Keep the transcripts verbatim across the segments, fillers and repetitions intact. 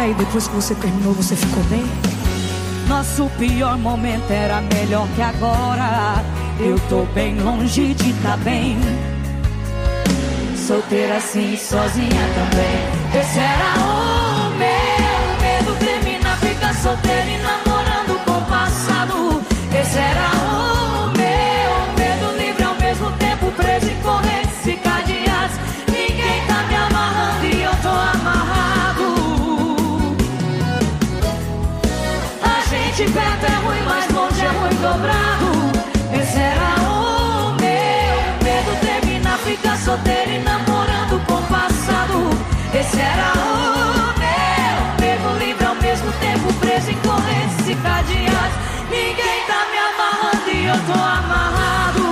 aí depois que você terminou, você ficou bem? Nosso pior momento era melhor que agora. Eu tô bem longe de tá bem. Solteira assim, sozinha também. Esse era o meu medo. Terminar, ficar solteira e namorando com o passado. Esse era o meu medo. Livre ao mesmo tempo, preso em correntes e cadeados. Ninguém tá me amarrando e eu tô amarrado. A gente perto é ruim, mas longe é ruim dobrado. Esse era o meu medo. Terminar, ficar solteiro e namorando com o passado. Esse era o meu medo. Livre ao mesmo tempo, preso em correntes e cadeados. Ninguém tá me amarrando e eu tô amarrado.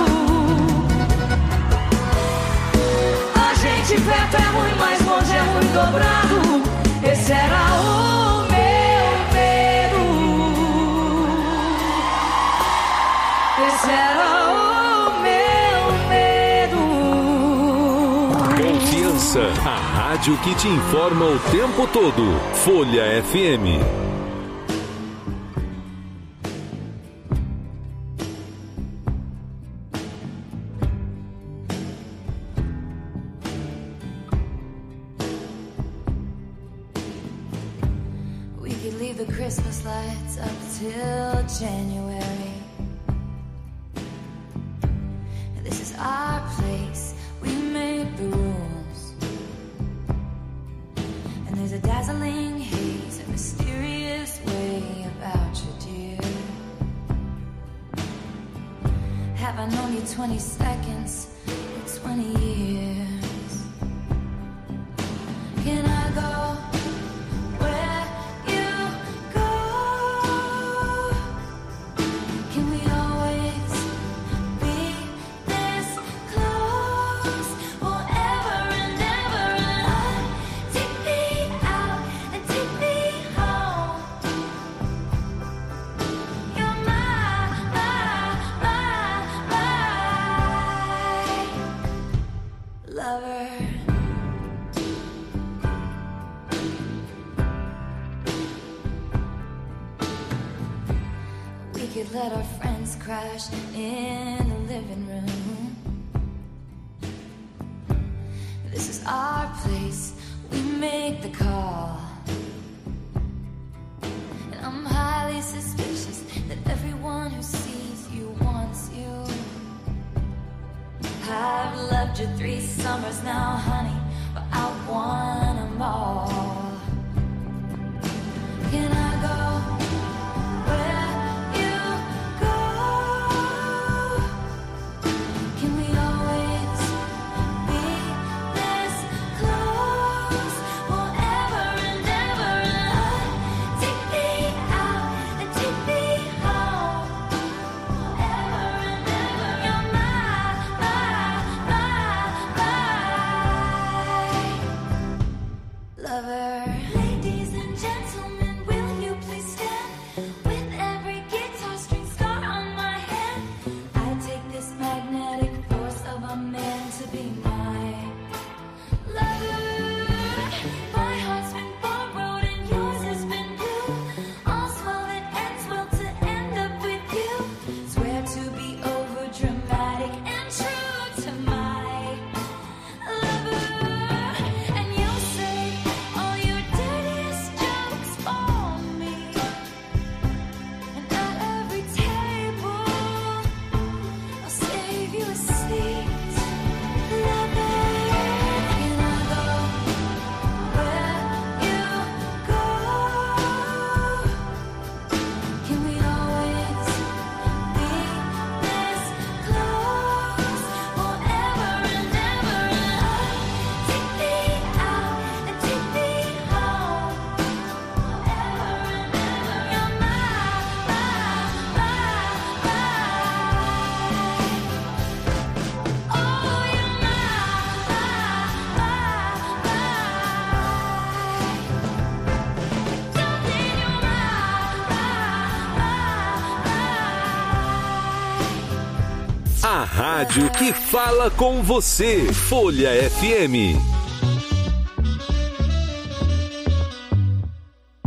A gente perto é ruim, mas longe é ruim dobrado. Esse era o meu medo. Esse era o meu medo. Confiança, a rádio que te informa o tempo todo. Folha F M. We could leave the Christmas lights up till January. This is our place, we make the rules. And there's a dazzling haze, a mysterious way about you, dear. Have I known you twenty seconds or twenty years? Can I go where you go? Can we always be this close forever and ever? And take me out and take me home. You're my, my, my, my lover. We could let our friends crash in the living room. This is our place, we make the call. And I'm highly suspicious that everyone who sees you wants you. I've loved you three summers now, honey, but I want them all. Can I go where you go? Can we always be this close forever and ever? And take me out and take me home forever and ever. You're my, my, my lover. Ladies and gentlemen, will you please stand? With every guitar string scar on my hand, I take this magnetic force of a man to be my lover. My heart's been borrowed and yours has been blue. All's well that ends well to end up with you. Swear to be over dramatic and true to my lover. And you'll say all your dirtiest jokes for me. And at every table, I'll save you a seat. Lover, can I go where you go? Can we always be this close forever and ever? Take me out and take me home forever and ever. You're my, my, my, my. Oh, you're my, my, my, my. Darling, you're my, my, my, my. A rádio que fala com você. Folha F M.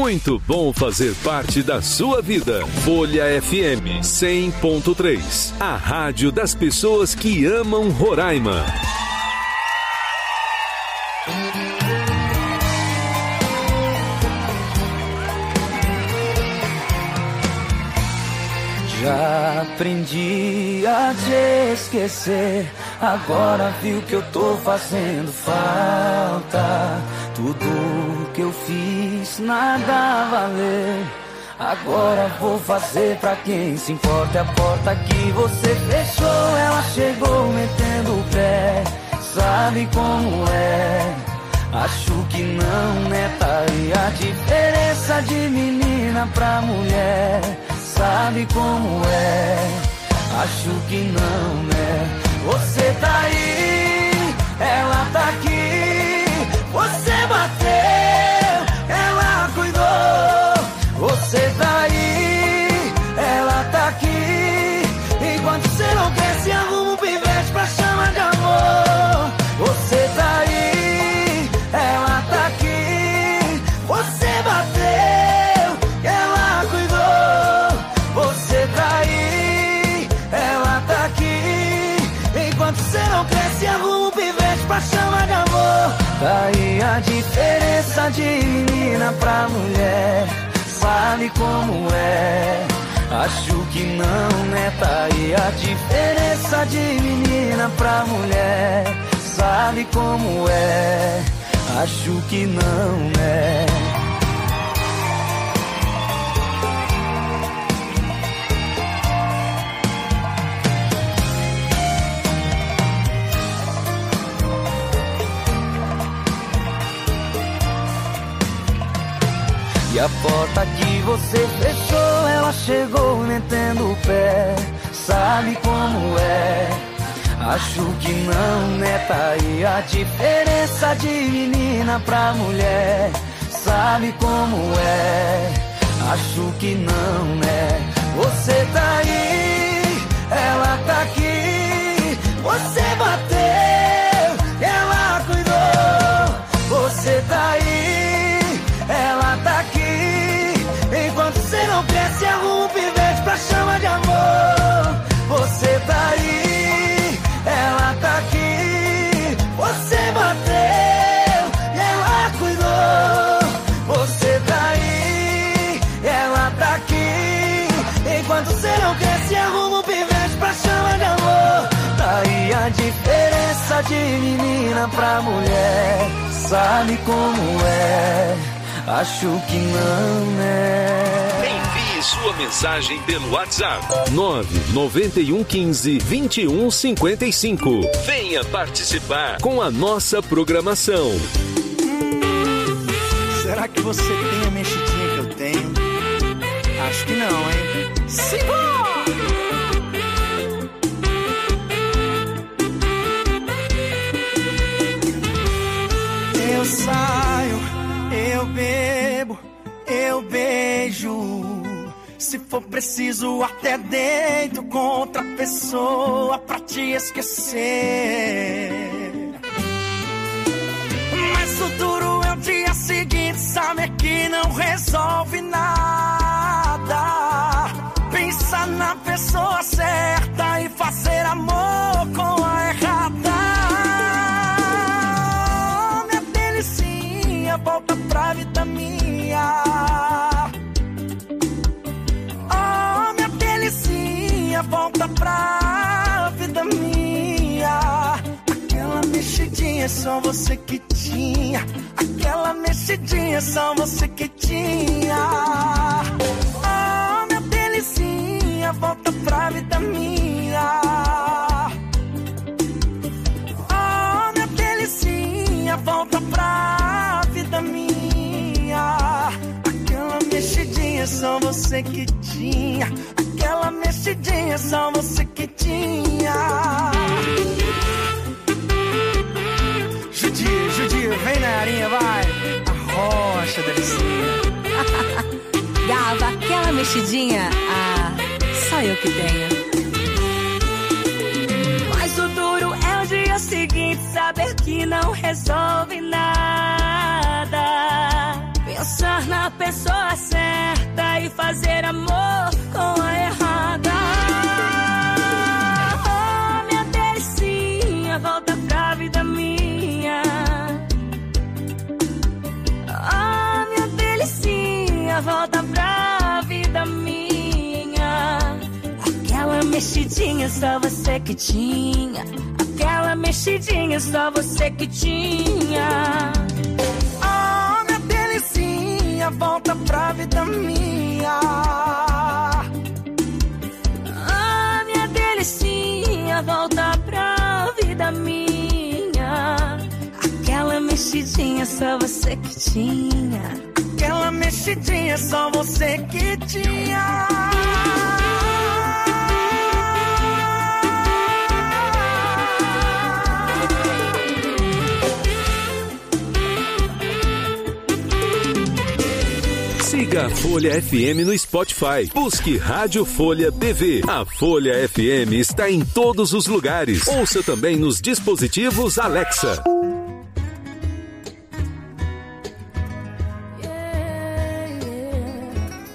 muito bom fazer parte da sua vida. Folha F M cem ponto três, a rádio das pessoas que amam Roraima. Já aprendi a te esquecer, agora viu que eu tô fazendo falta. Tudo que eu fiz nada valeu, agora vou fazer pra quem se importa. A porta que você fechou, ela chegou metendo o pé, sabe como é? Acho que não, né? Tá aí a diferença de menina pra mulher, sabe como é? Acho que não, né? Você tá aí, ela tá aqui. Você bateu, ela cuidou. Você tá aí, ela tá aqui. Enquanto você não cresce, arruma um pivete pra chamar de amor. Você tá aí, ela tá aqui. Você bateu, ela cuidou. Você tá aí, ela tá aqui. Enquanto você não cresce, arruma um pivete pra chamar de amor. Tá aí a diferença de menina pra mulher, sabe como é? Acho que não, né? Tá aí a diferença de menina pra mulher, sabe como é? Acho que não, né? E a porta que você fechou, ela chegou metendo o pé, sabe como é? Acho que não, né? Tá aí a diferença de menina pra mulher, sabe como é? Acho que não, né? Você tá aí, ela tá aqui. Você bateu, ela cuidou. Você tá aí, ela tá aqui. Enquanto você não cresce, arruma um pivete pra chama de amor. Você tá aí, ela tá aqui. Você bateu, ela cuidou. Você tá aí, ela tá aqui. Enquanto você não cresce, arruma um pivete pra chama de amor. Tá aí a diferença de menina pra mulher, sabe como é? Acho que não, né? Envie sua mensagem pelo WhatsApp nove nove um um cinco, dois um cinco cinco. Venha participar com a nossa programação. Será que você tem a mexidinha que eu tenho? Acho que não, hein? Simbora! Eu saio, eu bebo, eu beijo. Se for preciso, até deito com outra pessoa pra te esquecer. Mas o duro é o dia seguinte, saber que não resolve nada. Pensa na pessoa certa e fazer amor com a errada. Minha delicinha, volta pra vida minha. Oh, minha delicinha, volta pra vida minha. Aquela mexidinha, só você que tinha. Aquela mexidinha, só você que tinha. Oh, minha delicinha, volta pra vida minha. Oh, minha delicinha, volta pra vida minha. Aquela mexidinha, só você que tinha. Aquela mexidinha, só você que tinha. Judia, Judia, vem na arinha, vai. A rocha, delicinha. Gava, aquela mexidinha, ah, só eu que tenho. Mas o duro é o dia seguinte, saber que não resolve nada. Pensar na pessoa certa e fazer amor com a errada. Oh, minha delicinha, volta pra vida minha. Oh, minha delicinha, volta pra vida minha. Aquela mexidinha só você que tinha. Aquela mexidinha só você que tinha. Ah, minha delicinha, volta pra vida minha. Ah, minha delicinha, volta pra vida minha. Aquela mexidinha só você que tinha. Aquela mexidinha só você que tinha. Siga a Folha F M no Spotify. Busque Rádio Folha T V. A Folha F M está em todos os lugares. Ouça também nos dispositivos Alexa. Yeah, yeah.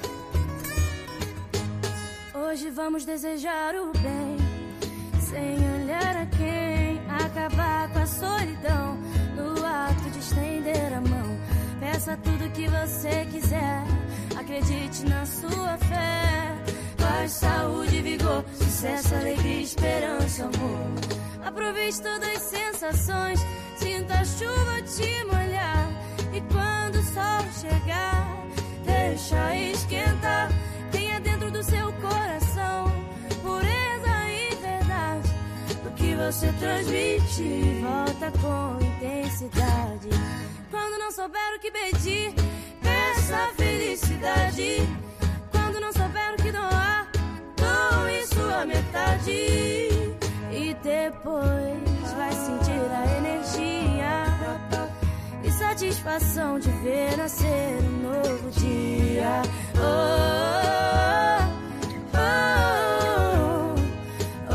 Hoje vamos desejar o bem, sem olhar a quem. Acabar com a solidão, no ato de estender a mão. Peça tudo que você quiser, acredite na sua fé. Paz, saúde, vigor, sucesso, alegria, esperança, amor. Aproveite todas as sensações, sinta a chuva te molhar. E quando o sol chegar, deixa esquentar. Tenha dentro do seu coração pureza e verdade. O que você transmite, volta com intensidade. Quando não souber o que pedir, peça felicidade. Quando não souber o que doar, doe sua metade. E depois vai sentir a energia e satisfação de ver nascer um novo dia. Oh, oh, oh,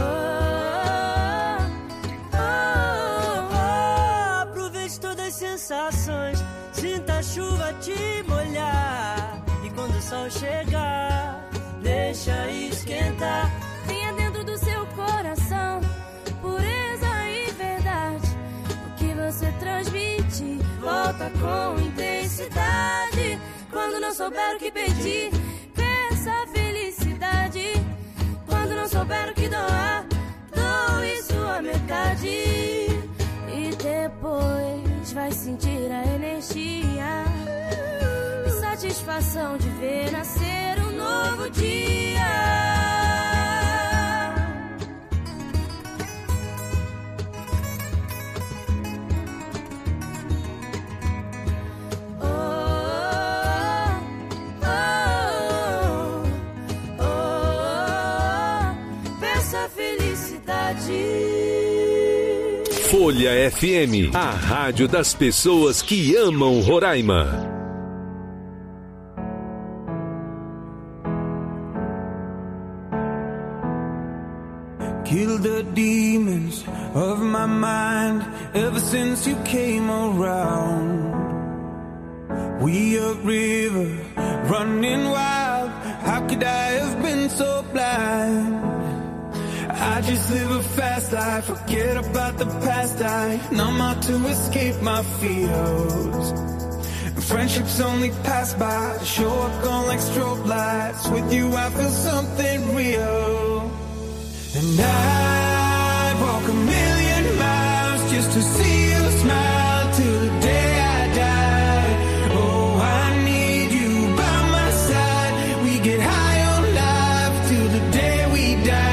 oh, oh, oh. Aproveite todas as sensações, sinta a chuva te molhar. E quando o sol chegar, deixa esquentar. Tenha dentro do seu coração pureza e verdade. O que você transmite, volta com intensidade. Quando não souber o que pedir, peça felicidade. Quando não souber o que doar, doe sua metade. E depois vai sentir a energia e satisfação de ver nascer um novo dia. Folha F M, a rádio das pessoas que amam Roraima. Kill the demons of my mind ever since you came around. We a river running wild. How could I have been so blind? I just live a fast life, forget about the past. I numb out to escape my fears. Friendships only pass by, show up gone like strobe lights. With you I feel something real. And I'd walk a million miles just to see you smile till the day I die. Oh, I need you by my side. We get high on life till the day we die.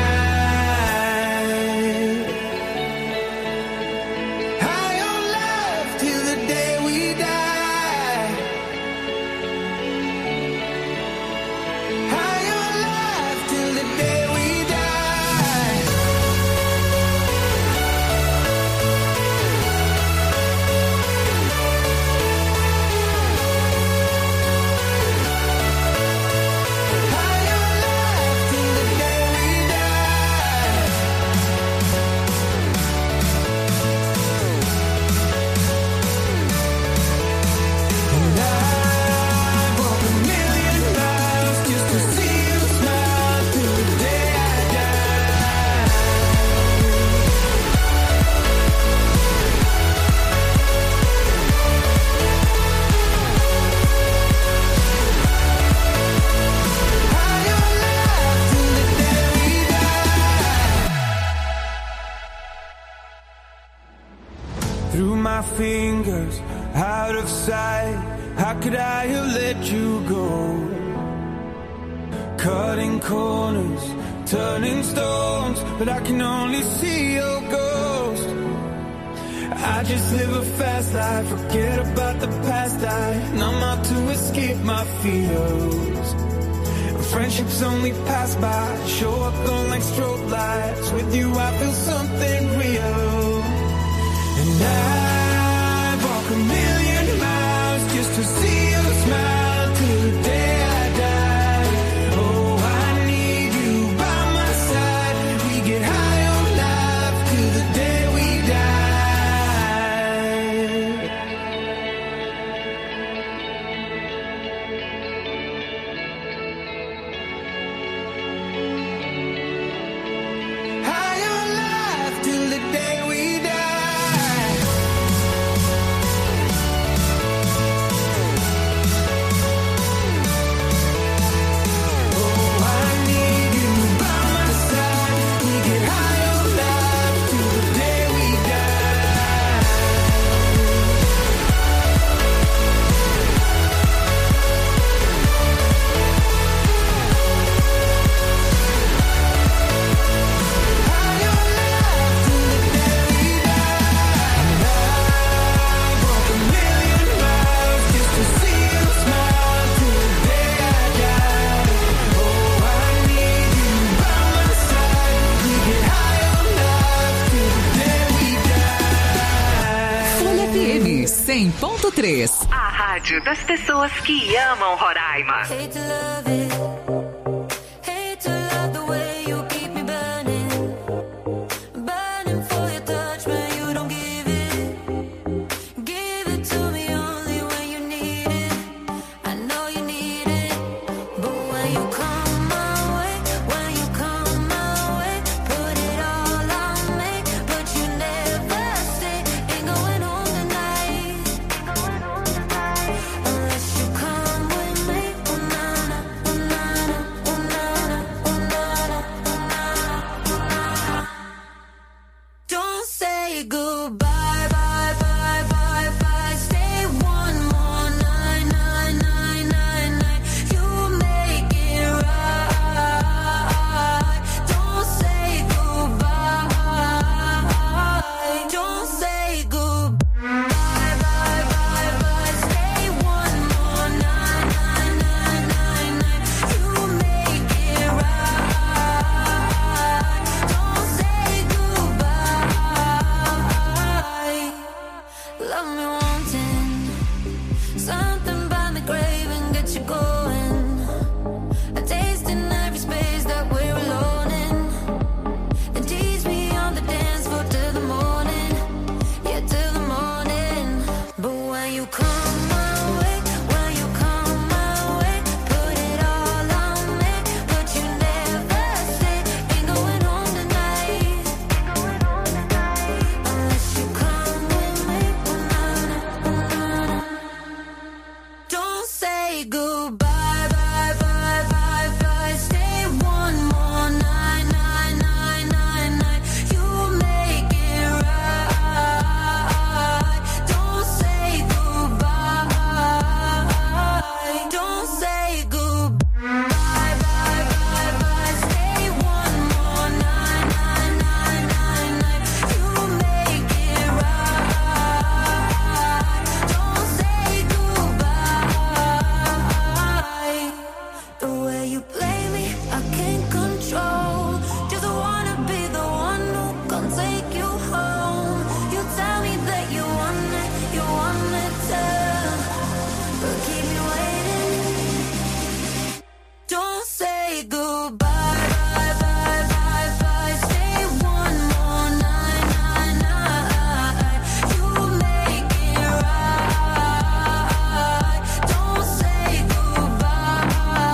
fingers out of sight. How could I have let you go? Cutting corners, turning stones, but I can only see your ghost. I just live a fast life, forget about the past. I numb out to escape my fears. Friendships only pass by, show up on like strobe lights. With you I feel something real. And I walk a million miles just to see you smile till the day I die. Oh, I need you by my side. We get high on life till the day we die. High on life till the day we die. cem ponto três. A rádio das pessoas que amam Roraima. Hate to love it. Hate to love the way you keep me burning. Burning for your touch when you don't give it. Give it to me only when you need it. I know you need it. But when you come my way, when you come my way, put it all on me. But you never stay. Ain't going home tonight. Unless you come with me. Oh na na, oh na na, oh na na, oh na na, oh na na. Don't say goodbye, bye, bye, bye, bye. Stay one more night, night, night, night, night. You make it right. Don't say goodbye. Don't say goodbye, bye, bye, bye. Stay one more night, night, night, night, night. You make it right. Don't say goodbye. Love me wanting something by the grave and get you going. A taste in every space that we're alone in. Then tease me on the dance floor till the morning. Yeah, till the morning. But when you come my way, when you come my way, put it all on me. But you never stay. Ain't going home tonight. Unless you come with me. Oh na na, oh na na. Don't say goodbye, bye, bye, bye, bye. Stay one more night, night, night, night, night. You make it right. Don't say goodbye. Don't say goodbye, bye, bye, bye. Stay one more night, night, night, night, night. You make it right. Don't say goodbye. The way you play me, I can't control. Just wanna be the one who can take you home. You tell me that you want it, you want it too. But keep me waiting. Don't say goodbye, bye, bye, bye, bye. Stay one more night, night, night. You make it right. Don't say goodbye.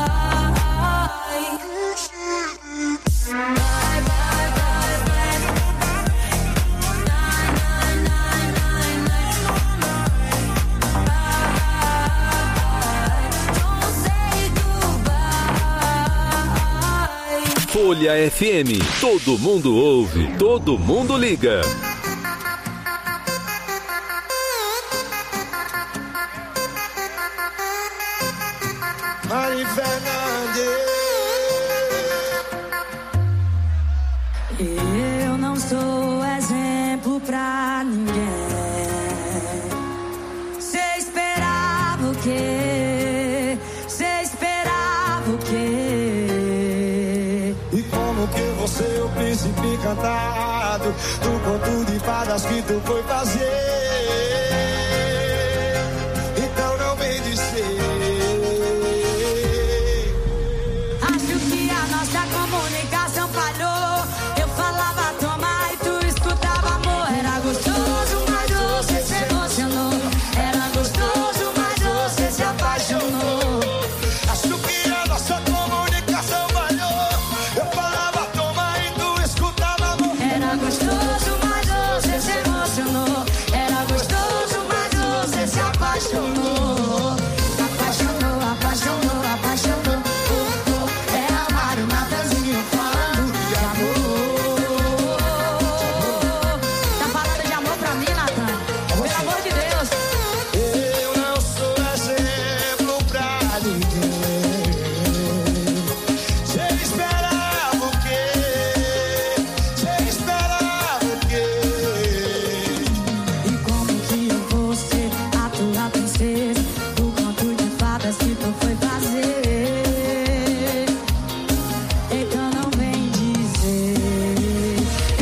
Bye, bye, bye, bye. Nine, nine, nine, nine, nine. Don't say goodbye. Folha F M. Todo mundo ouve, todo mundo liga. Mari Fernandes. Eu não sou exemplo pra ninguém. Cê esperava o quê? Cê esperava o quê? E como que você, o príncipe encantado, do conto de fadas que tu foi fazer? Então não vem dizer. Acho que a nossa comunicação falhou. Eu falava toma e tu escutava amor. Era gostoso, mas você se emocionou. Era gostoso, mas você se apaixonou. Acho que a nossa comunicação falhou. Eu falava toma e tu escutava amor. Era gostoso, mas você se emocionou. Era gostoso, mas você se apaixonou. Apaixonou, apaixonou, apaixonou. Oh, oh. É amar o Natanzinho falando de amor. Tá falando de amor pra mim, Natan? Pelo amor de Deus. Eu não sou exemplo pra ninguém. Você esperava o quê? Você esperava o quê? E como que eu vou ser a tua princesa? O conto de fadas que tu foi fazer. Então não vem dizer.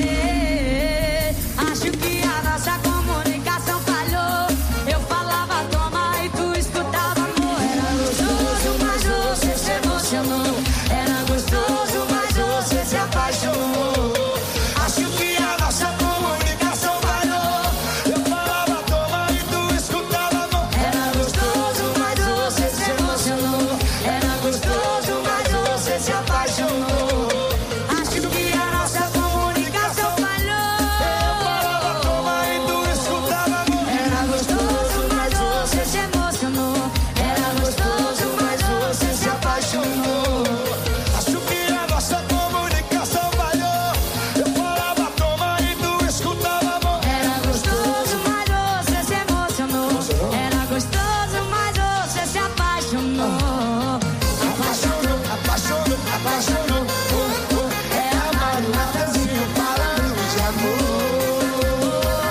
Acho que a nossa comunicação falhou. Eu falava toma e tu escutava amor. Era gostoso, mas você se emocionou. Era gostoso, mas você se apaixonou. Acho que a nossa comunicação falhou. Eu falava toma e tu escutava amor. Era gostoso, mas você se emocionou. Era gostoso, mas você se apaixonou. Acho que a nossa comunicação falhou. Falava toma e tu escutava amor. Era gostoso, mas você se emocionou. Era gostoso, mas você se apaixonou. Acho que a nossa comunicação falhou. Eu falava toma e tu escutava amor. Era gostoso, mas você se emocionou. Era gostoso, mas você se apaixonou. Apaixonou, apaixonou, apaixonou. Oh, oh. É amar o Natanzinho falando de amor.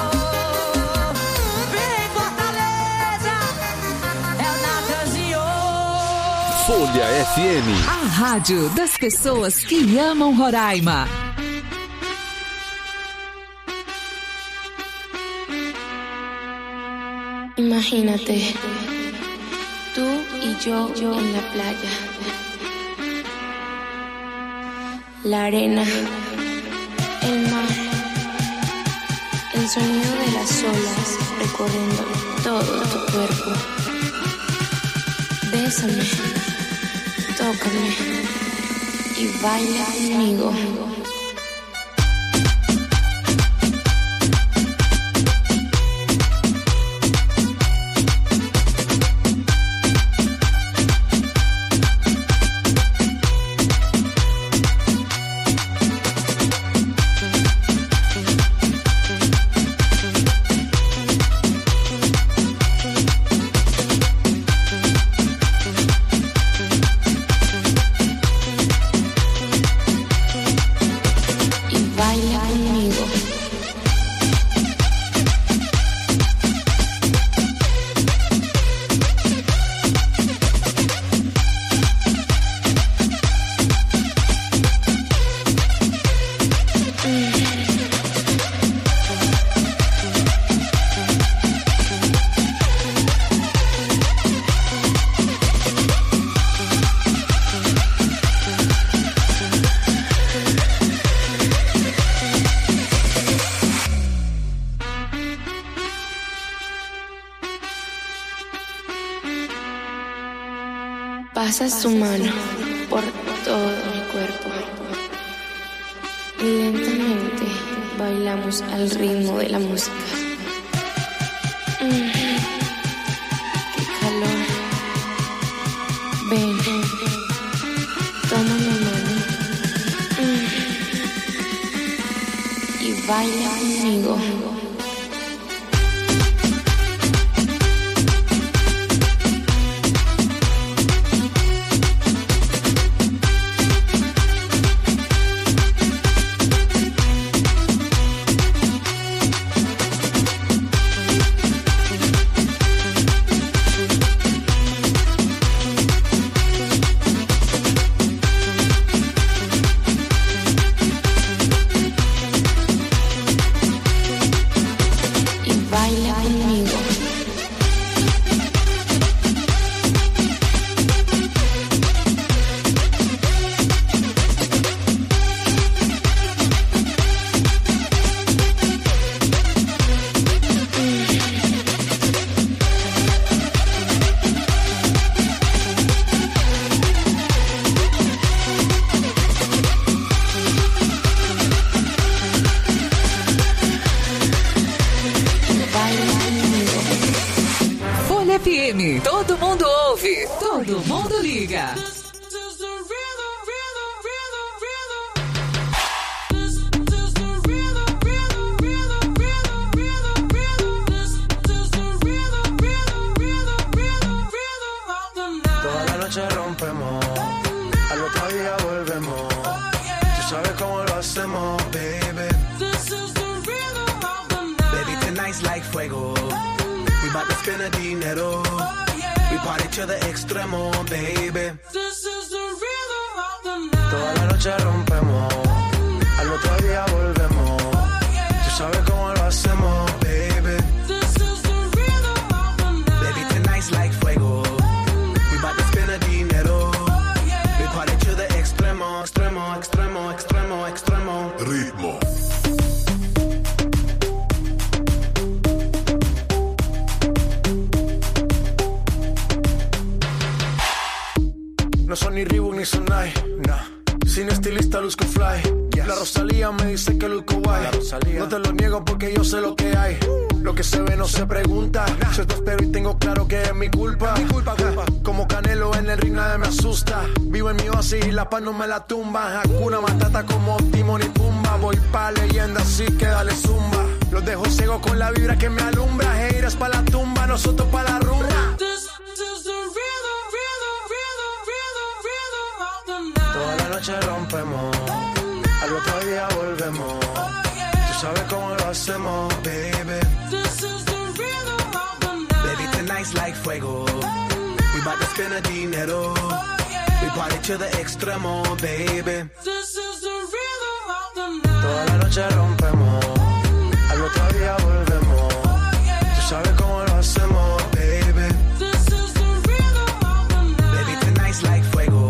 Vem Fortaleza, é o Natanzinho. Folha F M. A rádio das pessoas que amam Roraima. Imagínate, tú y yo, yo en la playa. La arena, el mar, el sonido de las olas recorriendo todo tu cuerpo. Bésame, tócame y baila conmigo. Y baila conmigo. Pasa su mano por todo mi cuerpo y lentamente bailamos al ritmo de la música. Mm, ¡Qué calor! Ven, toma mi mano mm, y baila conmigo. música. Toda la noche rompemos, al otro día volvemos. Tú sabes cómo lo hacemos, baby. Baby, tonight's like fuego. We bout to spend a dinero. We party to the extremo, baby. Toda la noche rompemos, al otro día volvemos. Tú sabes cómo lo hacemos, baby. Baby, tonight's like fuego. We bout to spend a dinero. We party to the extremo, extremo, extremo, extremo, extremo. Ritmo. No son ni Reebok ni Sonai, nah. Sin estilista luzco fly, yes. La Rosalía me dice que luzco guay. No te lo niego porque yo sé lo que hay. Lo que se ve no se pregunta, nah. Yo te espero y tengo claro que es mi culpa, mi culpa, culpa. Como Canelo en el ring nadie me asusta. Vivo en mi oasis y la paz no me la tumba. Hakuna Matata como Timon y Pumba. Voy pa' leyenda así que dale zumba. Los dejo ciego con la vibra que me alumbra. Haters pa' la tumba, nosotros pa' la rumba. Toda la noche rompemos, al otro día volvemos. Tú sabes cómo lo hacemos, baby. Baby, tonight's like fuego. We bout to spend a dinero. We party to the extremo, baby. Toda la noche rompemos, al otro día volvemos. Tú sabes cómo lo hacemos, baby. Baby, tonight's like fuego.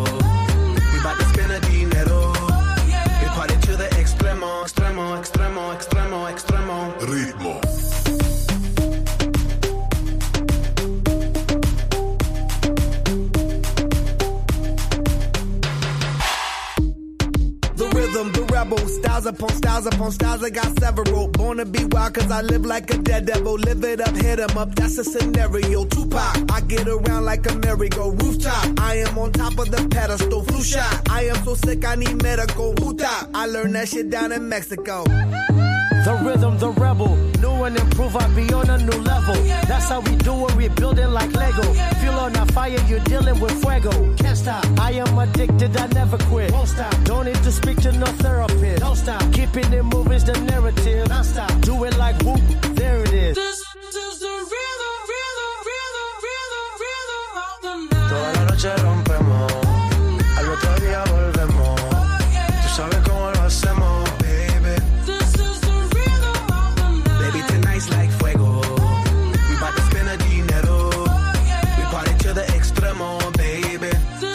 Extremo, extremo, extremo, extremo. Ritmo. The rhythm, the rebel, styles upon styles upon styles, I got several. Born to be wild cause I live like a dead devil. Live it up, hit 'em up, that's a scenario. Tupac, I get around like a merry-go rooftop. I am on top of the pedestal, flu shot. I am so sick, I need medical. Hootah, I learned that shit down in Mexico. The rhythm, the rebel, new and improve, I be on a new level. That's how we do it, we building like Lego. Feel on a fire, you're dealing with fuego. Can't stop, I am addicted, I never quit. Won't stop, don't need to speak to no therapist. Don't stop, keeping it moving's the narrative. Non stop, do it like whoop, there it is. This is the rhythm, rhythm, rhythm, rhythm, rhythm of the night. Toda la noche rompemos, al otro día volvemos. Tú sabes cómo lo hacemos, baby. Tonight's like fuego. We bout to spend a dinero. We party to the extremo, baby.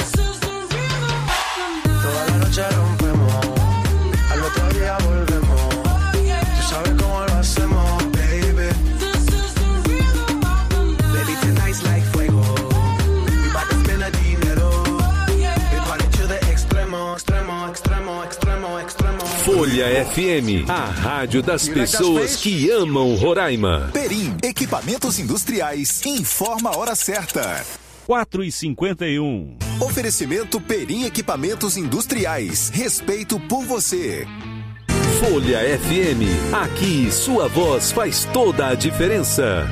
Toda la noche rompemos, al otro día volvemos. Tú sabes cómo lo hacemos, baby. Baby, tonight's like fuego. We bout to spend a dinero. We party to the extremo, extremo, extremo, extremo, extremo. Folha F M, a rádio das pessoas que amam Roraima. Perim, equipamentos industriais, informa a hora certa. quatro e cinquenta e um. Oferecimento Perim Equipamentos Industriais. Respeito por você. Folha F M, aqui sua voz faz toda a diferença.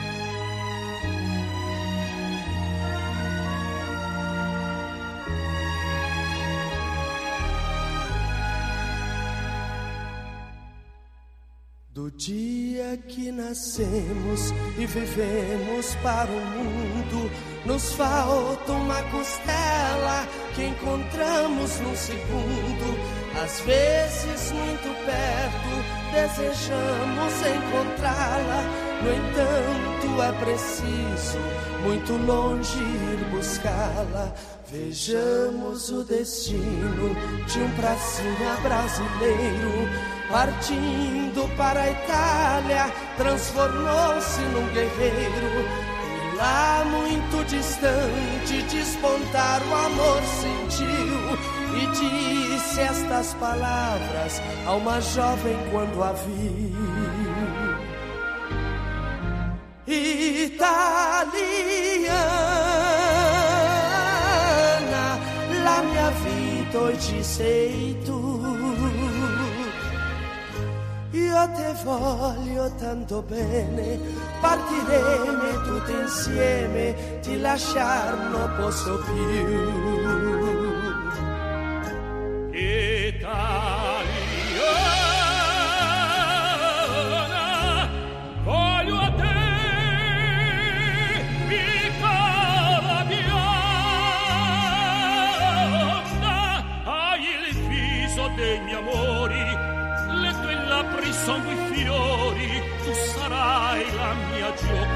Do dia que nascemos e vivemos para o mundo, nos falta uma costela que encontramos num segundo. Às vezes muito perto, desejamos encontrá-la. No entanto é preciso muito longe ir buscá-la. Vejamos o destino de um pracinha brasileiro, partindo para a Itália, transformou-se num guerreiro. E lá muito distante, despontar o amor sentiu, e disse estas palavras a uma jovem quando a viu: Italiana, la mia vita hoy ci sei tu. Io te voglio tanto bene, partiremo tutti insieme, ti lasciar non posso più. Italiana, voglio a te, piccola bionda, hai il viso dei miei amori, le tue labbra sono i fiori, tu sarai la mia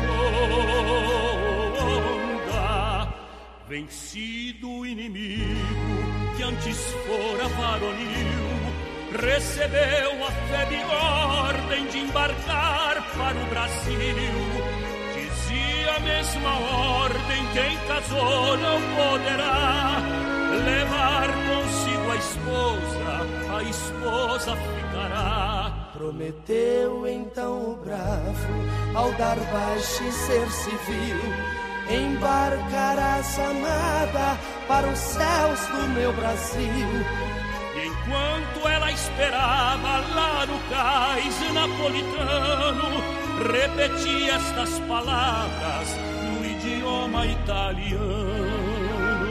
Gioconda. Vencido o inimigo que antes fora varonil, recebeu a febre ordem de embarcar para o Brasil. Dizia a mesma ordem: quem casou não poderá levar consigo a esposa, a esposa ficará. Prometeu então o bravo, ao dar baixa e ser civil, embarcarás amada para os céus do meu Brasil. E enquanto ela esperava lá no cais napolitano, repetia estas palavras no idioma italiano: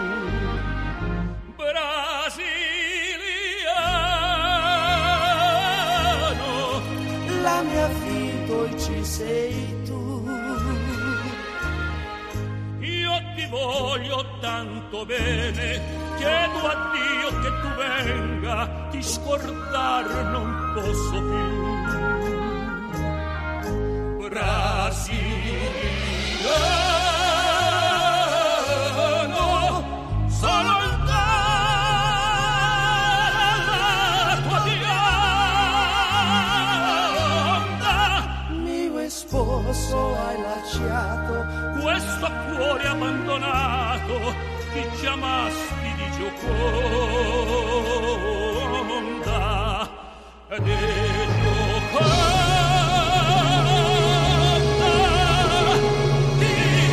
brasiliano, la mia vita hoy ci sei tu. Ti voglio tanto bene, chiedo a Dio che tu venga, ti scordar non posso più. Brasiliano, solo ancora la tua bionda. Mio sposo hai lasciato questo cuore abbandonato, chi chiamasti di Gioconda, di Gioconda, di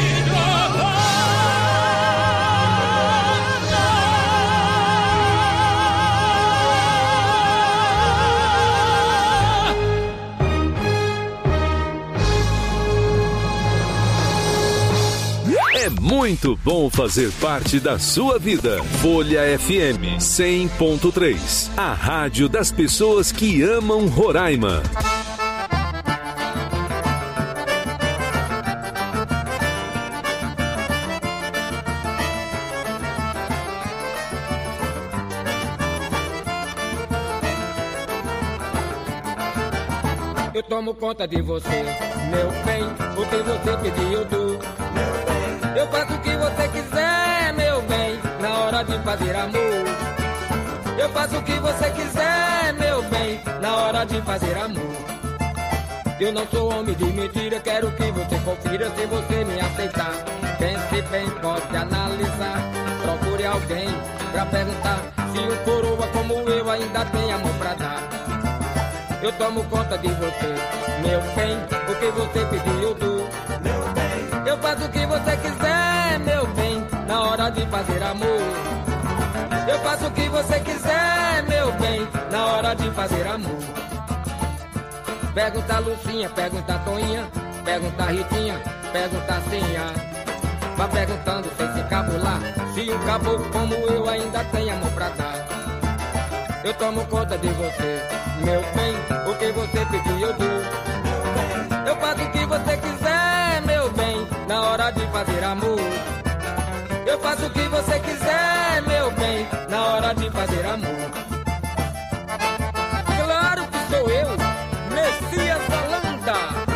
É muito bom fazer parte da sua vida. Folha F M cem ponto três, a rádio das pessoas que amam Roraima. Eu tomo conta de você, meu bem, o que você pediu eu dou. Eu faço o que você quiser, meu bem, na hora de fazer amor. Eu faço o que você quiser, meu bem, na hora de fazer amor. Eu não sou homem de mentira, quero que você confira se você me aceitar. Pense bem, pode analisar, procure alguém pra perguntar se um coroa como eu ainda tem amor pra dar. Eu tomo conta de você, meu bem, o que você pediu eu dou. Eu faço o que você quiser, meu bem, na hora de fazer amor. Eu faço o que você quiser, meu bem, na hora de fazer amor. Pergunta a Lucinha, pergunta a Toinha, pergunta a Ritinha, pergunta a Cinha. Vá perguntando sem se cabular, se um caboclo como eu ainda tem amor pra dar. Eu tomo conta de você, meu bem, o que você pediu eu dou. Eu faço o que você quiser, meu bem, na hora de fazer amor. Eu faço o que você quiser, meu bem, na hora de fazer amor. Claro que sou eu, Messias Holanda.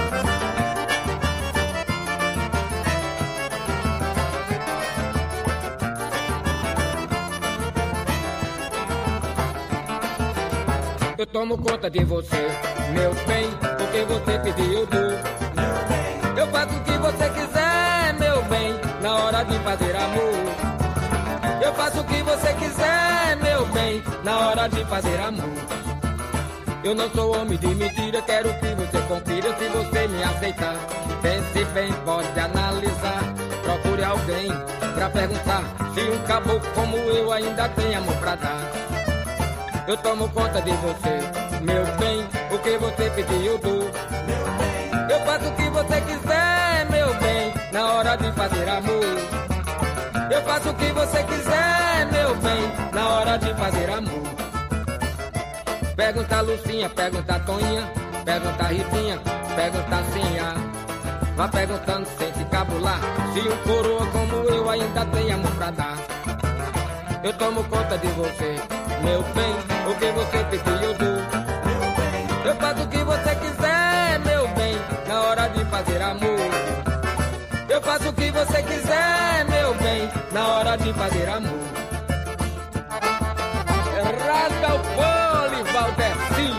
Eu tomo conta de você, meu bem, o que você pediu eu dou. Eu faço o que você quiser, meu bem, na hora de fazer amor. Eu faço o que você quiser, meu bem, na hora de fazer amor. Eu não sou homem de mentira, quero que você confira se você me aceitar. Pense bem, pode analisar, procure alguém pra perguntar se um caboclo como eu ainda tem amor pra dar. Eu tomo conta de você, meu bem, o que você pedir eu dou. Eu faço o que você quiser, meu bem, na hora de fazer amor. Eu faço o que você quiser, meu bem, na hora de fazer amor. Pergunta a Lucinha, pergunta a Toninha, pergunta a Ritinha, pergunta a Cinha. Vá perguntando sem se cabular se um coroa como eu ainda tem amor pra dar. Eu tomo conta de você, meu bem, o que você pedir eu dou. Eu faço o que você quiser, meu bem, na hora de fazer amor. Eu faço o que você quiser, meu bem, na hora de fazer amor. Rasga o fole, Valdeci.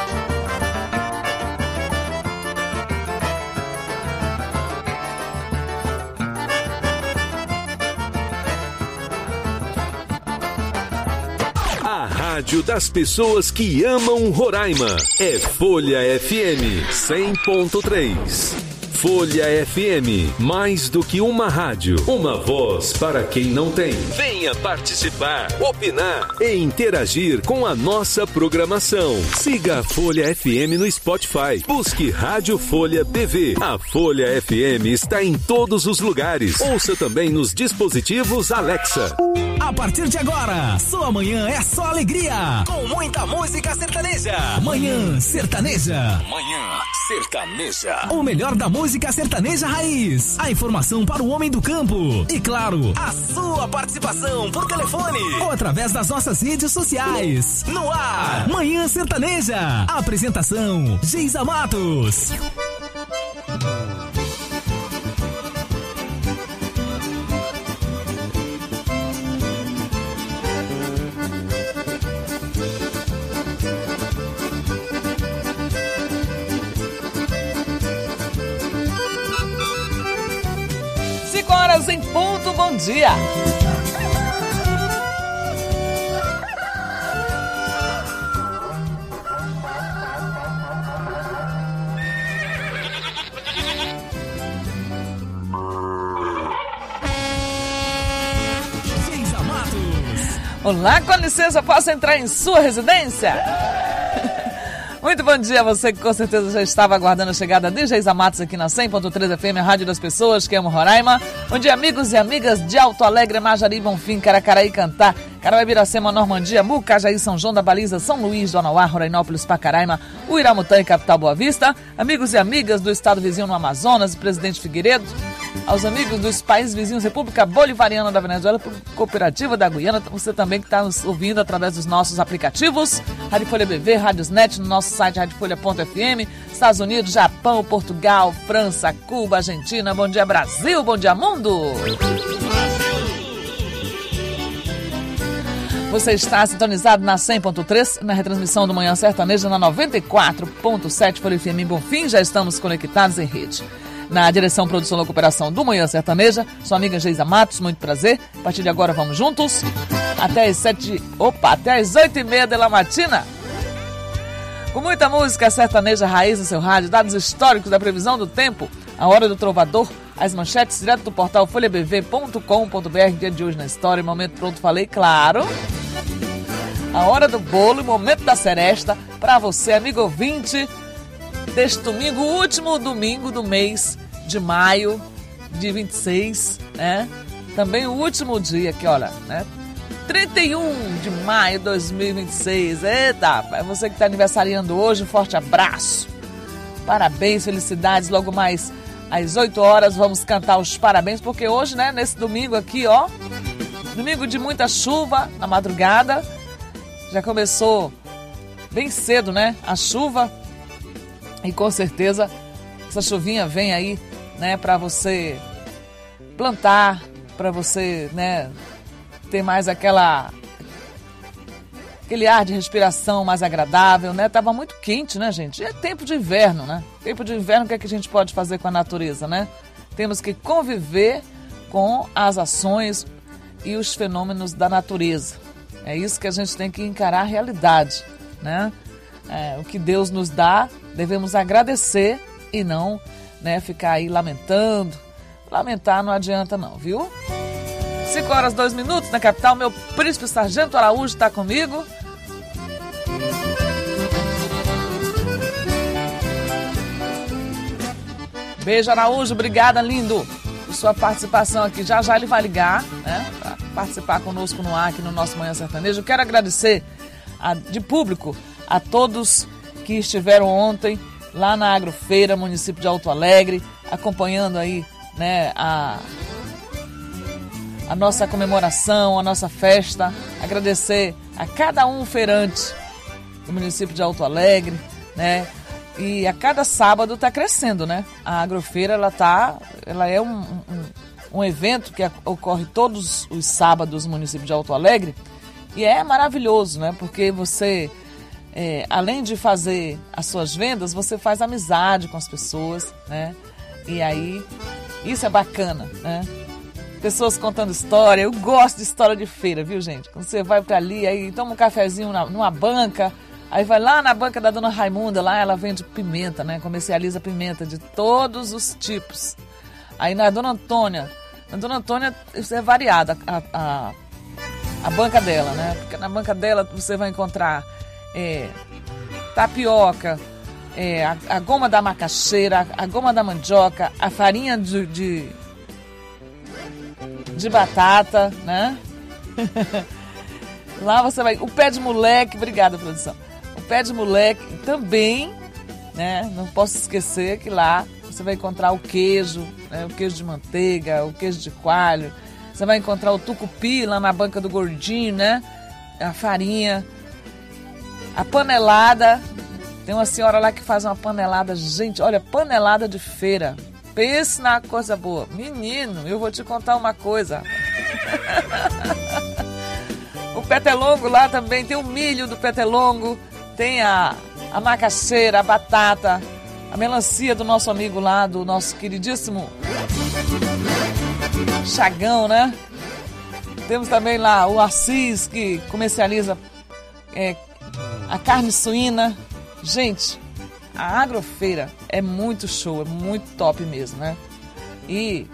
A rádio das pessoas que amam Roraima é Folha F M cem ponto três. Folha F M, mais do que uma rádio, uma voz para quem não tem. Venha participar, opinar e interagir com a nossa programação. Siga a Folha F M no Spotify. Busque Rádio Folha B V. A Folha F M está em todos os lugares. Ouça também nos dispositivos Alexa. A partir de agora, sua manhã é só alegria, com muita música sertaneja. Manhã Sertaneja. Manhã Sertaneja. O melhor da música sertaneja raiz. A informação para o homem do campo. E claro, a sua participação por telefone ou através das nossas redes sociais. No ar, Manhã Sertaneja. Apresentação, Geisa Matos. Horas em ponto, bom dia. Geisa Matos. Olá, com licença, posso entrar em sua residência? Muito bom dia a você que com certeza já estava aguardando a chegada de Geisa Matos aqui na cem ponto três F M, a rádio das pessoas que amam Roraima. Bom dia, amigos e amigas de Alto Alegre, Majari, Bonfim, Caracaraí, Cantá, Caraué, Biracema, Normandia, Mucajaí, São João da Baliza, São Luís, Donauá, Rorainópolis, Pacaraima, Uiramutã e Capital Boa Vista. Amigos e amigas do estado vizinho no Amazonas, Presidente Figueiredo. Aos amigos dos países vizinhos, República Bolivariana da Venezuela, Cooperativa da Guiana, você também que está nos ouvindo através dos nossos aplicativos, Rádio Folha B V, Rádios Net, no nosso site rádio folha ponto f m, Estados Unidos, Japão, Portugal, França, Cuba, Argentina. Bom dia, Brasil, bom dia, mundo! Você está sintonizado na cem ponto três, na retransmissão do Manhã Sertaneja na noventa e quatro ponto sete Folha F M em Bonfim, já estamos conectados em rede. Na direção, produção e recuperação do Manhã Sertaneja, sua amiga Geisa Matos, muito prazer. A partir de agora vamos juntos até as sete, opa, até as oito e meia da matina. Com muita música sertaneja raiz no seu rádio, dados históricos da previsão do tempo, a hora do trovador, as manchetes direto do portal folha b v ponto com ponto b r, dia de hoje na história, momento pronto, falei, claro. A hora do bolo e momento da seresta para você, amigo ouvinte, deste domingo, último domingo do mês de maio de vinte e seis, né? Também o último dia aqui, olha, né? trinta e um de maio de dois mil e vinte e seis. Eita, é você que está aniversariando hoje, um forte abraço. Parabéns, felicidades. Logo mais às oito horas vamos cantar os parabéns, porque hoje, né, nesse domingo aqui, ó, domingo de muita chuva na madrugada, já começou bem cedo, né, a chuva. E com certeza essa chuvinha vem aí, né, para você plantar, para você, né, ter mais aquela aquele ar de respiração mais agradável, né? Tava muito quente, né, gente? E é tempo de inverno, né? Tempo de inverno, o que é que a gente pode fazer com a natureza, né? Temos que conviver com as ações e os fenômenos da natureza. É isso que a gente tem que encarar a realidade, né? É, o que Deus nos dá, devemos agradecer e não, né, ficar aí lamentando, lamentar não adianta não, viu? cinco horas, dois minutos na capital. Meu príncipe Sargento Araújo está comigo. Beijo, Araújo. Obrigada, lindo, por sua participação aqui. Já já ele vai ligar, né, para participar conosco no ar aqui no nosso Manhã Sertaneja. Eu quero agradecer a, de público a todos que estiveram ontem lá na Agrofeira, município de Alto Alegre, acompanhando aí, né, a, a nossa comemoração, a nossa festa. Agradecer a cada um feirante do município de Alto Alegre, né? E a cada sábado está crescendo, né? A Agrofeira, ela, tá, ela é um, um, um evento que ocorre todos os sábados no município de Alto Alegre. E é maravilhoso, né? Porque você, é, além de fazer as suas vendas, você faz amizade com as pessoas, né? E aí, isso é bacana, né? Pessoas contando história. Eu gosto de história de feira, viu, gente? Quando você vai para ali, aí toma um cafezinho na, numa banca, aí vai lá na banca da dona Raimunda, lá ela vende pimenta, né? Comercializa pimenta de todos os tipos. Aí na dona Antônia, na dona Antônia, isso é variado, a, a, a banca dela, né? Porque na banca dela você vai encontrar é, tapioca, é, a, a goma da macaxeira, a, a goma da mandioca, a farinha de, de, de batata, né? Lá você vai... O pé de moleque, obrigada, produção. O pé de moleque também, né? Não posso esquecer que lá você vai encontrar o queijo, né? O queijo de manteiga, o queijo de coalho. Você vai encontrar o tucupi lá na banca do gordinho, né? A farinha. A panelada. Tem uma senhora lá que faz uma panelada. Gente, olha, panelada de feira. Pense na coisa boa. Menino, eu vou te contar uma coisa. O petelongo lá também, tem o milho do petelongo, tem a, a macaxeira, a batata, a melancia do nosso amigo lá, do nosso queridíssimo Chagão, né? Temos também lá o Assis, que comercializa é, a carne suína. Gente, a Agrofeira é muito show, é muito top mesmo, né? E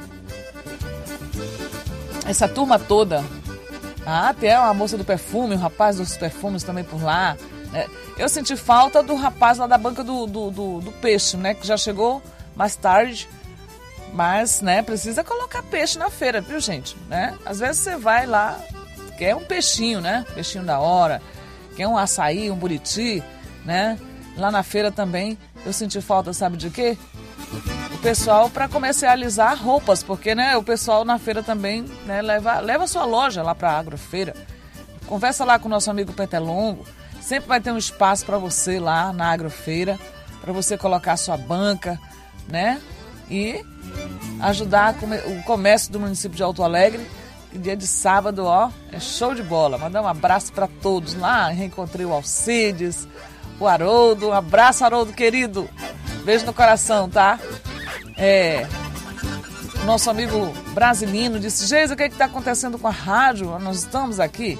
essa turma toda... Ah, até a moça do perfume, o rapaz dos perfumes também por lá, né? Eu senti falta do rapaz lá da banca do, do, do, do peixe, né? Que já chegou mais tarde. Mas, né, precisa colocar peixe na feira, viu, gente? Né? Às vezes você vai lá, quer um peixinho, né? Peixinho da hora, quer um açaí, um buriti, né? Lá na feira também eu senti falta, sabe de quê? O pessoal para comercializar roupas, porque, né, o pessoal na feira também, né, leva, leva a sua loja lá para a Agrofeira. Conversa lá com o nosso amigo Petelongo, sempre vai ter um espaço para você lá na Agrofeira, para você colocar a sua banca, né, e ajudar o comércio do município de Alto Alegre. E dia de sábado, ó, é show de bola. Mandar um abraço para todos lá. Reencontrei o Alcides, o Haroldo. Um abraço, Haroldo, querido. Beijo no coração, tá? É, nosso amigo Brasilino disse: Geisa, o que é que está acontecendo com a rádio? Nós estamos aqui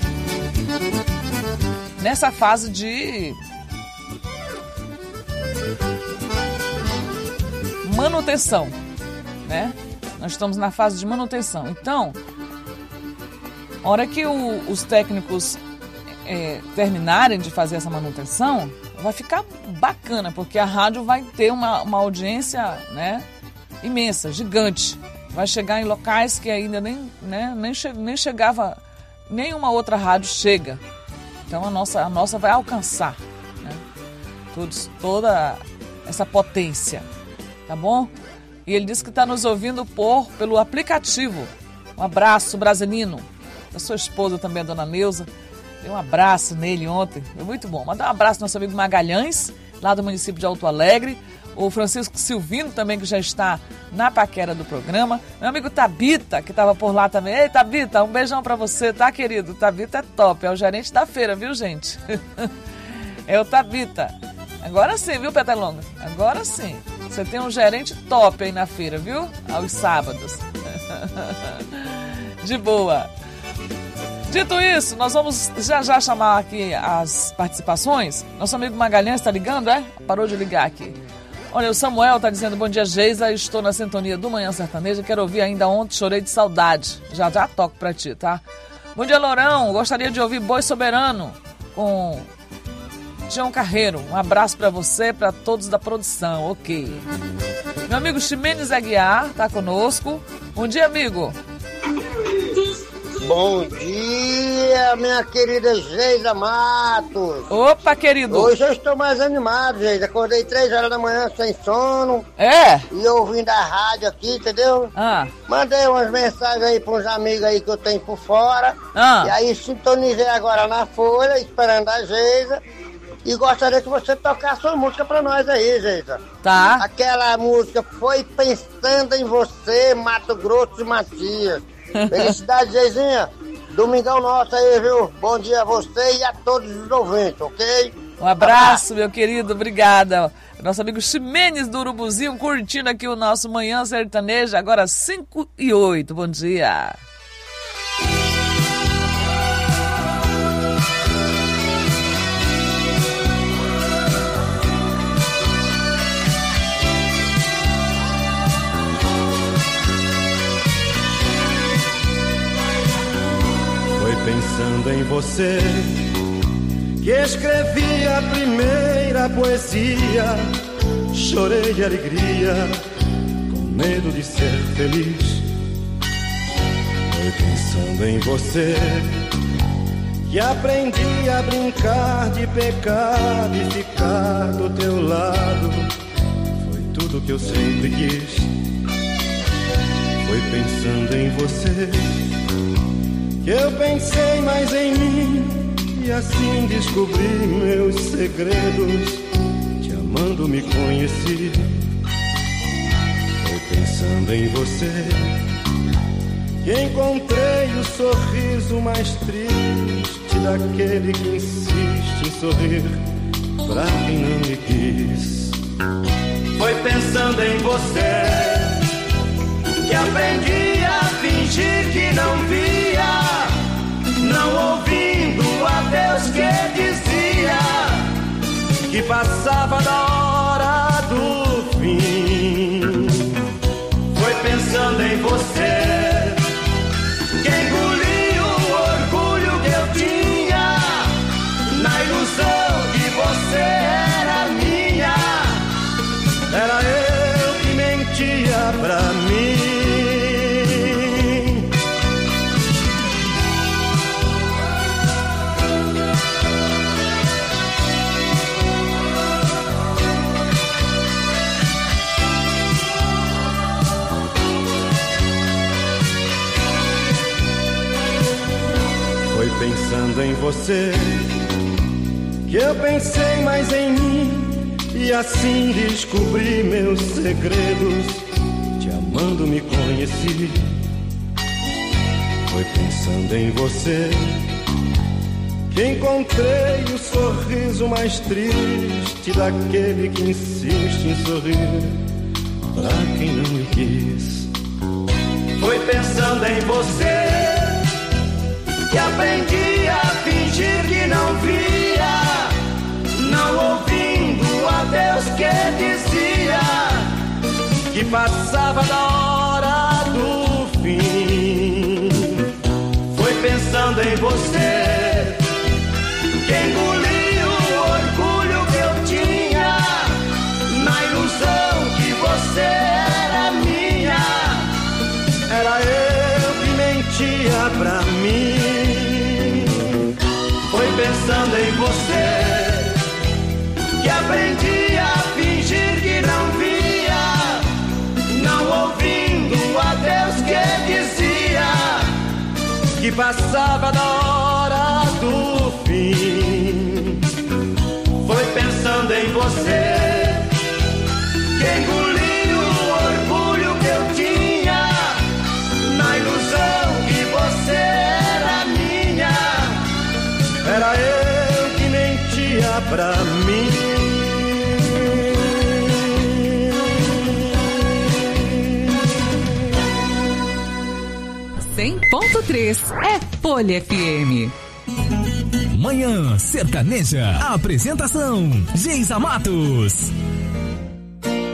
nessa fase de manutenção, né? Nós estamos na fase de manutenção. Então, a hora que o, os técnicos é, terminarem de fazer essa manutenção, vai ficar bacana, porque a rádio vai ter uma, uma audiência, né, imensa, gigante. Vai chegar em locais que ainda nem, né, nem, che- nem chegava, nenhuma outra rádio chega. Então a nossa, a nossa vai alcançar, né, todos, toda essa potência, tá bom? E ele disse que está nos ouvindo por, pelo aplicativo. Um abraço, Brasilino. Da sua esposa também, a dona Neuza. Dei um abraço nele ontem, foi muito bom. Mandar um abraço ao nosso amigo Magalhães, lá do município de Alto Alegre. O Francisco Silvino também, que já está na paquera do programa. Meu amigo Tabita, que estava por lá também. Ei, Tabita, um beijão pra você, tá, querido? Tabita é top, é o gerente da feira, viu, gente? É o Tabita. Agora sim, viu, Petelonga? Agora sim. Você tem um gerente top aí na feira, viu? Aos sábados. De boa. Dito isso, nós vamos já já chamar aqui as participações. Nosso amigo Magalhães está ligando, é? Parou de ligar aqui. Olha, o Samuel tá dizendo, bom dia, Geisa, estou na sintonia do Manhã Sertaneja, quero ouvir ainda ontem, chorei de saudade. Já já toco pra ti, tá? Bom dia, Lourão, gostaria de ouvir Boi Soberano com Tião Carreiro. Um abraço pra você, pra todos da produção, ok. Meu amigo Ximenes Aguiar tá conosco. Bom dia, amigo. Bom dia, minha querida Geisa Matos. Opa, querido. Hoje eu estou mais animado, Geisa. Acordei três horas da manhã sem sono. É? E ouvindo a rádio aqui, entendeu? Ah. Mandei umas mensagens aí para uns amigos aí que eu tenho por fora. Ah. E aí sintonizei agora na Folha, esperando a Geisa. E gostaria que você tocasse uma música pra nós aí, Geisa. Tá. Aquela música Foi Pensando em Você, Mato Grosso e Matias. Felicidade, Geizinha. Domingão nosso aí, viu? Bom dia a você e a todos os ouvintes, ok? Um abraço, meu querido, obrigada. Nosso amigo Ximenes do Urubuzinho curtindo aqui o nosso Manhã Sertaneja, agora cinco e oito. Bom dia. Pensando em você, que escrevi a primeira poesia, chorei de alegria, com medo de ser feliz. Foi pensando em você, que aprendi a brincar de pecado e ficar do teu lado. Foi tudo que eu sempre quis. Foi pensando em você, que eu pensei mais em mim e assim descobri meus segredos. Te amando me conheci. Foi pensando em você que encontrei o sorriso mais triste daquele que insiste em sorrir pra quem não me quis. Foi pensando em você que aprendi a fingir que não via, não ouvindo a Deus que dizia que passava da hora do fim. Foi pensando em você que engoli o orgulho que eu tinha, na ilusão que você era minha. Era eu que mentia pra mim. Pensando em você, que eu pensei mais em mim e assim descobri meus segredos. Te amando me conheci. Foi pensando em você que encontrei o sorriso mais triste daquele que insiste em sorrir pra quem não me quis. Foi pensando em você que aprendi a fingir que não via, não ouvindo a Deus que dizia que passava da hora do fim. Foi pensando em você que engoli o orgulho que eu tinha, na ilusão que você era minha. Era eu que mentia pra mim. Foi pensando em você que aprendi a fingir que não via, não ouvindo a Deus que dizia que passava da hora do fim. Foi pensando em você que engoli o orgulho que eu tinha, na ilusão que você era minha. Era eu que mentia pra mim. cem ponto três é Folha F M. Manhã Sertaneja. Apresentação: Geisa Matos.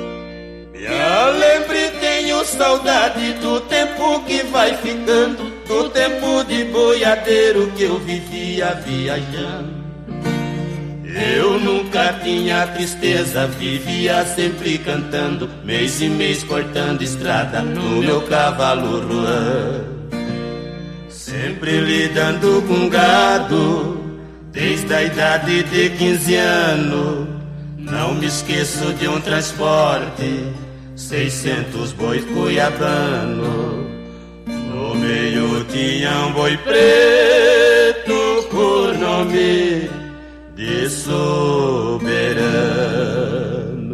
saudade do tempo que vai ficando, do tempo de boiadeiro que eu vivia viajando. Eu nunca tinha tristeza, vivia sempre cantando, mês e mês cortando estrada no meu cavalo Ruan. Sempre lidando com gado, desde a idade de quinze anos. Não me esqueço de um transporte, seiscentos bois cuiabano. No meio tinha um boi preto por nome de Soberano.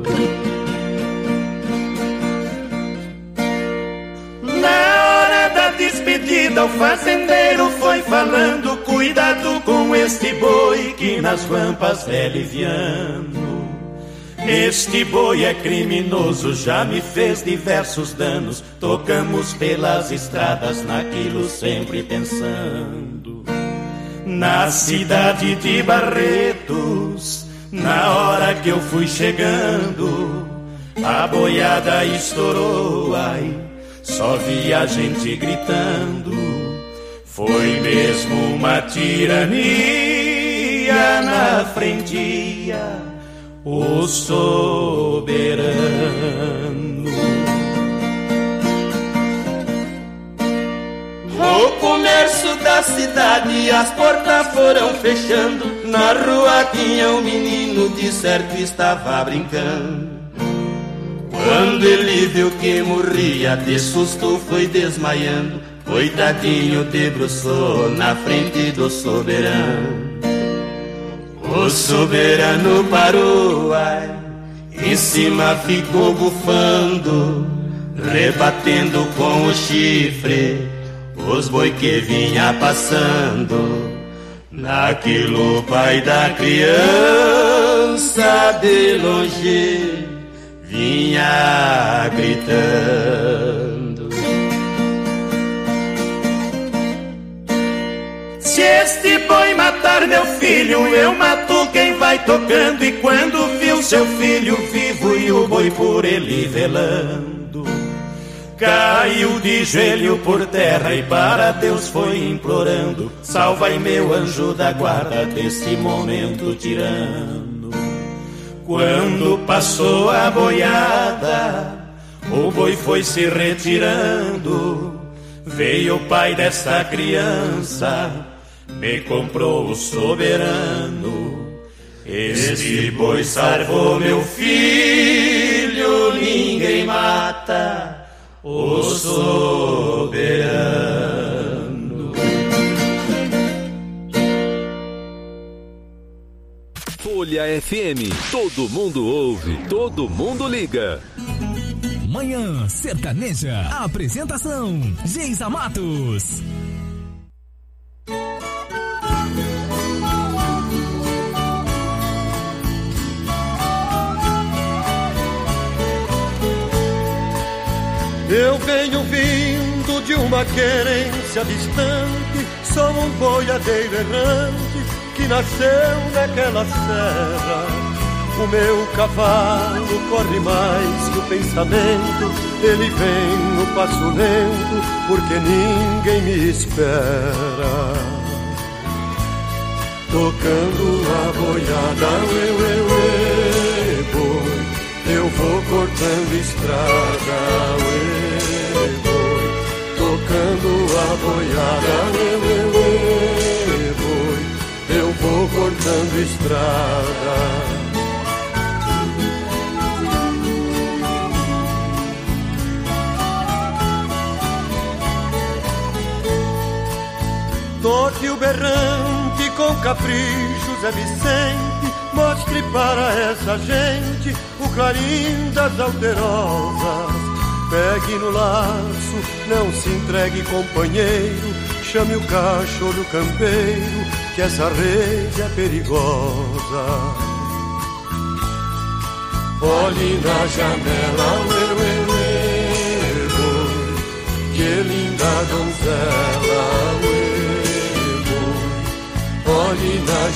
Na hora da despedida o fazendeiro foi falando: cuidado com este boi que nas rampas é liviano. Este boi é criminoso, já me fez diversos danos. Tocamos pelas estradas naquilo sempre pensando. Na cidade de Barretos, na hora que eu fui chegando, a boiada estourou, ai, só vi a gente gritando. Foi mesmo uma tirania na frentia, o soberano. O comércio da cidade, as portas foram fechando. Na rua tinha um menino, de certo estava brincando. Quando ele viu que morria, de susto foi desmaiando. Coitadinho debruçou na frente do soberano. O soberano parou, ai, em cima ficou bufando, rebatendo com o chifre os boi que vinha passando. Naquilo o pai da criança de longe vinha gritando: se este boi matar meu filho, eu mato quem vai tocando. E quando viu seu filho vivo e o boi por ele velando, caiu de joelho por terra e para Deus foi implorando: salva-me meu anjo da guarda desse momento tirano. Quando passou a boiada, o boi foi se retirando. Veio o pai dessa criança, me comprou o soberano. Este boi salvou meu filho, ninguém mata o soberano. Folha F M, todo mundo ouve, todo mundo liga. Manhã Sertaneja. Apresentação: Geisa Matos. Eu venho vindo de uma querência distante, sou um boiadeiro errante que nasceu naquela serra. O meu cavalo corre mais que o pensamento, ele vem no passo lento, porque ninguém me espera. Tocando a boiada, uê, uê, uê, boi, eu vou cortando estrada, uê, boi. Tocando a boiada, uê, uê, uê, boi, eu vou cortando estrada. Toque o berrante com capricho, Zé Vicente, mostre para essa gente o clarim das alterosas. Pegue no laço, não se entregue, companheiro, chame o cachorro campeiro, que essa rede é perigosa. Olhe na janela, uê, uê, uê, boi, que linda donzela, uê. Olhe na